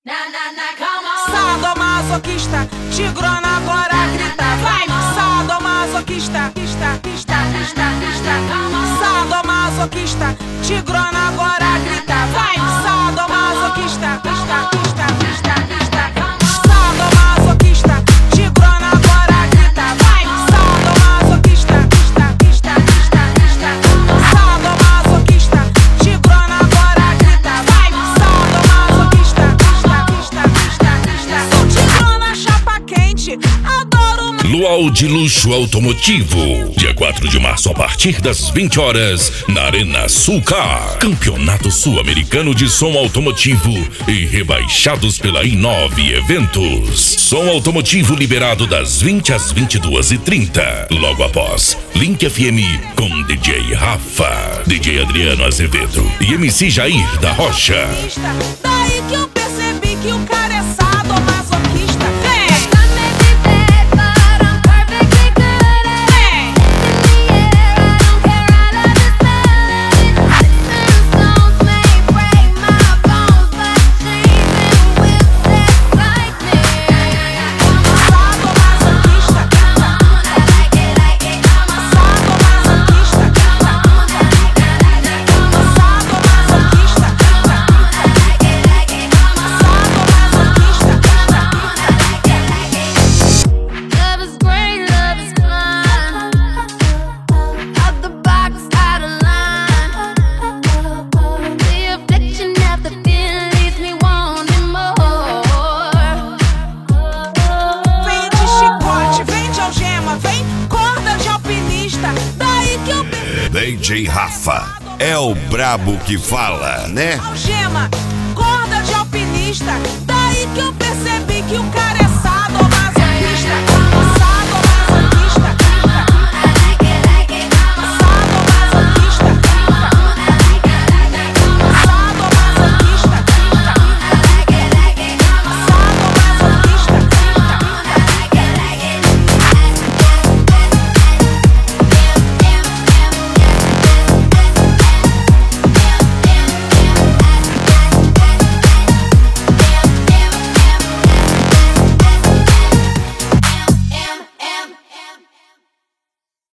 Sadomasoquista, tigrona agora grita. Vai, sadomasoquista, sadomasoquista, tigrona agora grita. Vai, sadomasoquista, sadomasoquista, tigrona agora grita. Vai, sadomasoquista, sadomasoquista, tigrona agora grita. Vai, sadomasoquista, sou tigrona chapa quente, adoro. Luau de Luxo Automotivo, dia 4 de março a partir das 20 horas na Arena Sulcar. Campeonato Sul-Americano de Som Automotivo e rebaixados pela I9 Eventos. Som automotivo liberado das 20 às 22h30. Logo após, Link FM com DJ Rafa, DJ Adriano Azevedo e MC Jair da Rocha. Daí que eu percebi que o cara é sadomasoquista. DJ Rafa é o brabo que fala, né? Algema.